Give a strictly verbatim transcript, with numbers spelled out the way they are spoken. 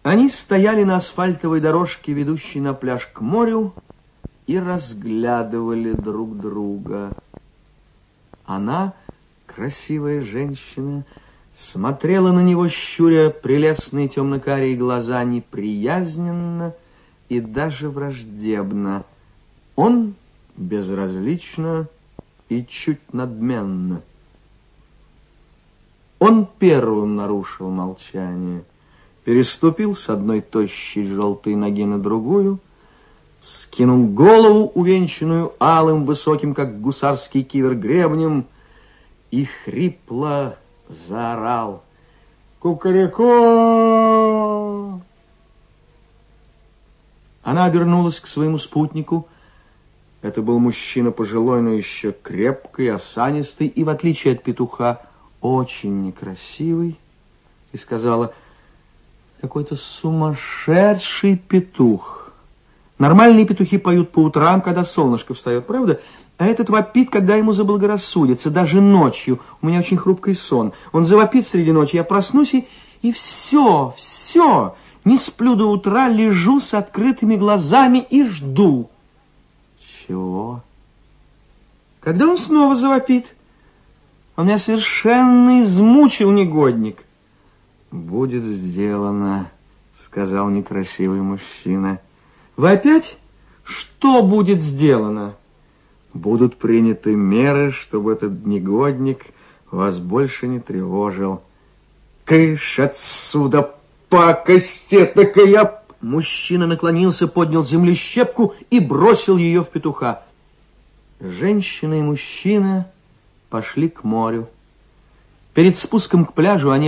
Они стояли на асфальтовой дорожке, ведущей на пляж к морю, и разглядывали друг друга. Она, красивая женщина, смотрела на него, щуря прелестные темно-карие глаза, неприязненно и даже враждебно. Он безразлично и чуть надменно. Он первым нарушил молчание, переступил с одной тощей желтой ноги на другую, скинул голову, увенчанную алым, высоким, как гусарский кивер, гребнем, и хрипло заорал: «Кукареку!» Она обернулась к своему спутнику. Это был мужчина пожилой, но еще крепкий, осанистый и, в отличие от петуха, очень некрасивый, и сказала: «Какой-то сумасшедший петух. Нормальные петухи поют по утрам, когда солнышко встает, правда? А этот вопит, когда ему заблагорассудится, даже ночью. У меня очень хрупкий сон. Он завопит среди ночи, я проснусь, и, и все, все. Не сплю до утра, лежу с открытыми глазами и жду». «Чего? Когда он снова завопит? Он меня совершенно измучил, негодник». «Будет сделано», — сказал некрасивый мужчина. «Вы опять? Что будет сделано?» «Будут приняты меры, чтобы этот негодник вас больше не тревожил». «Кыш отсюда, пакость этакая!» Мужчина наклонился, поднял с земли щепку и бросил ее в петуха. Женщина и мужчина пошли к морю. Перед спуском к пляжу они